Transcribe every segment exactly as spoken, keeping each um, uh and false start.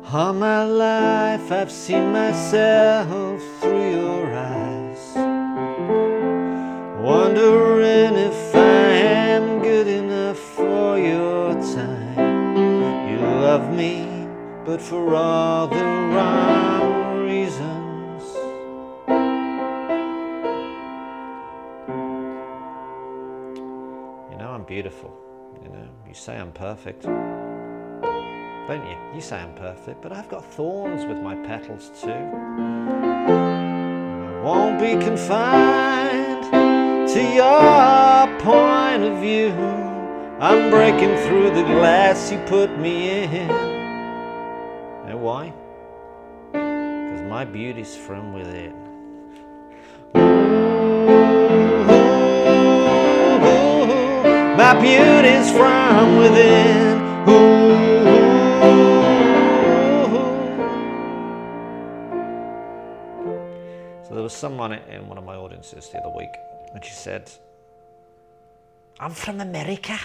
All my life I've seen myself through your eyes, wondering if I am good enough for your time. You love me, but for all the wrong reasons. You know I'm beautiful, you know, you say I'm perfect, don't you? You say I'm perfect, but I've got thorns with my petals too. I won't be confined to your point of view. I'm breaking through the glass you put me in. You know why? Because my beauty's from within. Ooh, my beauty's from within. Ooh. So there was someone in one of my audiences the other week, and she said, I'm from America.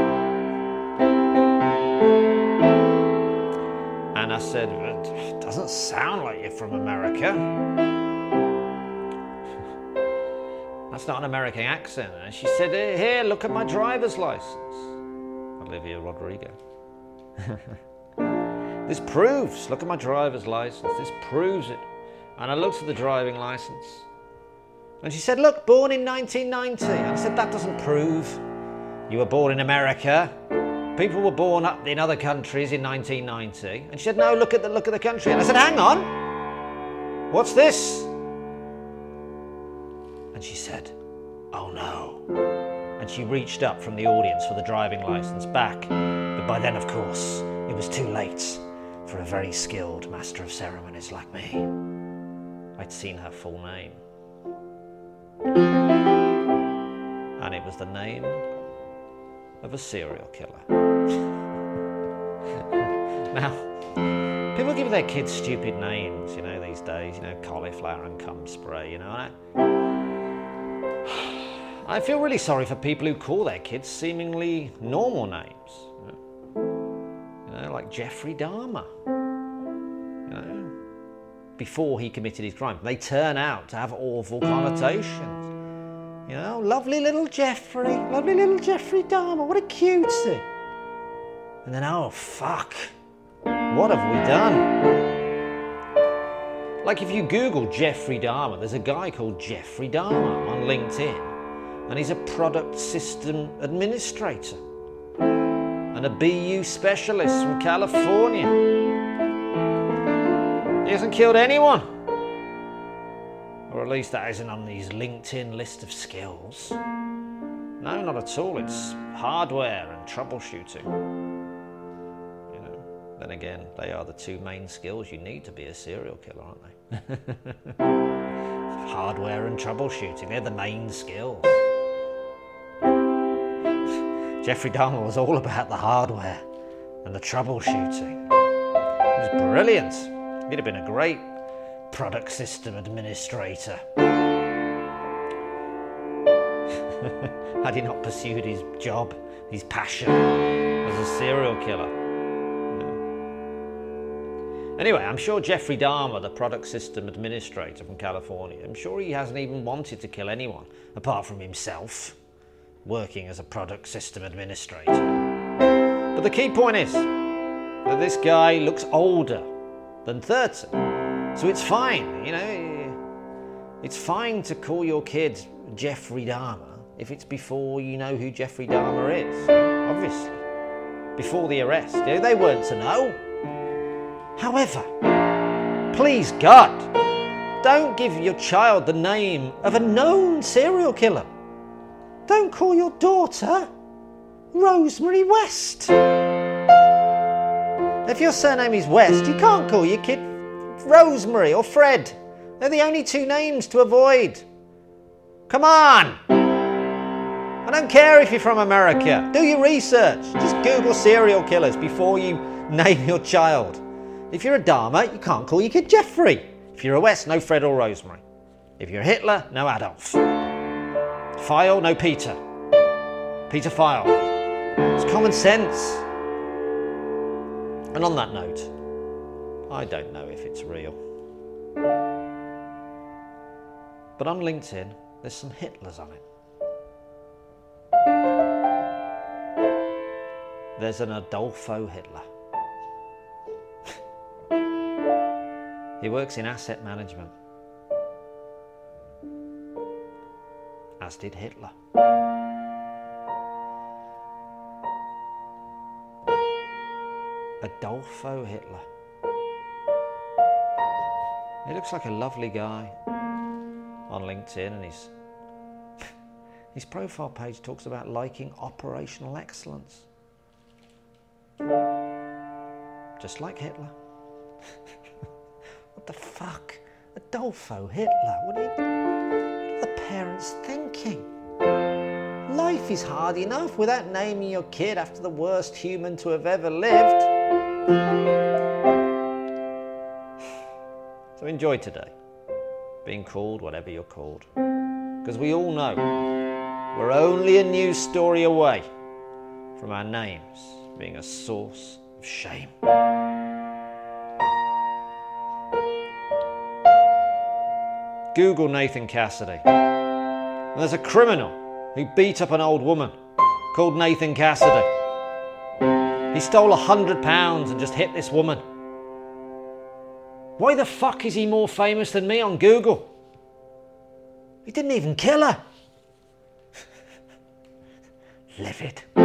And I said, it doesn't sound like you're from America. That's not an American accent. And she said, here, look at my driver's license. Olivia Rodrigo. This proves, look at my driver's license, this proves it. And I looked at the driving license, and she said, look, born in nineteen ninety. And I said, that doesn't prove you were born in America. People were born up in other countries in nineteen ninety. And she said, no, look at the look at the country. And I said, hang on, what's this? And she said, oh no. And she reached up from the audience for the driving license back. But by then, of course, it was too late for a very skilled master of ceremonies like me. I'd seen her full name. And it was the name of a serial killer. Now, people give their kids stupid names, you know, these days, you know, cauliflower and cum spray, you know. I, I feel really sorry for people who call their kids seemingly normal names. You know, you know like Jeffrey Dahmer. You know, before he committed his crime. They turn out to have awful connotations. You know, lovely little Jeffrey, lovely little Jeffrey Dahmer, what a cutie. And then, oh fuck, what have we done? Like if you Google Jeffrey Dahmer, there's a guy called Jeffrey Dahmer on LinkedIn, and he's a product system administrator and a B U specialist from California. He hasn't killed anyone. Or at least that isn't on his LinkedIn list of skills. No, not at all. It's hardware and troubleshooting. You know, then again, they are the two main skills you need to be a serial killer, aren't they? Hardware and troubleshooting, they're the main skills. Jeffrey Dahmer was all about the hardware and the troubleshooting. It was brilliant. He'd have been a great product system administrator. Had he not pursued his job, his passion as a serial killer. No. Anyway, I'm sure Jeffrey Dahmer, the product system administrator from California, I'm sure he hasn't even wanted to kill anyone apart from himself, working as a product system administrator. But the key point is that this guy looks older than thirty. So it's fine, you know, it's fine to call your kid Jeffrey Dahmer if it's before you know who Jeffrey Dahmer is, obviously. Before the arrest, you know, they weren't to know. However, please God, don't give your child the name of a known serial killer. Don't call your daughter Rosemary West. If your surname is West, you can't call your kid Rosemary or Fred. They're the only two names to avoid. Come on! I don't care if you're from America. Do your research. Just Google serial killers before you name your child. If you're a Dahmer, you can't call your kid Jeffrey. If you're a West, no Fred or Rosemary. If you're a Hitler, no Adolf. File, no Peter. Peter File. It's common sense. And on that note, I don't know if it's real. But on LinkedIn, there's some Hitlers on it. There's an Adolfo Hitler. He works in asset management, as did Hitler. Adolfo Hitler. He looks like a lovely guy on LinkedIn, and his, his profile page talks about liking operational excellence. Just like Hitler. What the fuck? Adolfo Hitler? What are, you, what are the parents thinking? Life is hard enough without naming your kid after the worst human to have ever lived. So enjoy today, being called whatever you're called. Because we all know we're only a news story away from our names being a source of shame. Google Nathan Cassidy. And there's a criminal who beat up an old woman called Nathan Cassidy. He stole a hundred pounds and just hit this woman. Why the fuck is he more famous than me on Google? He didn't even kill her. Live it.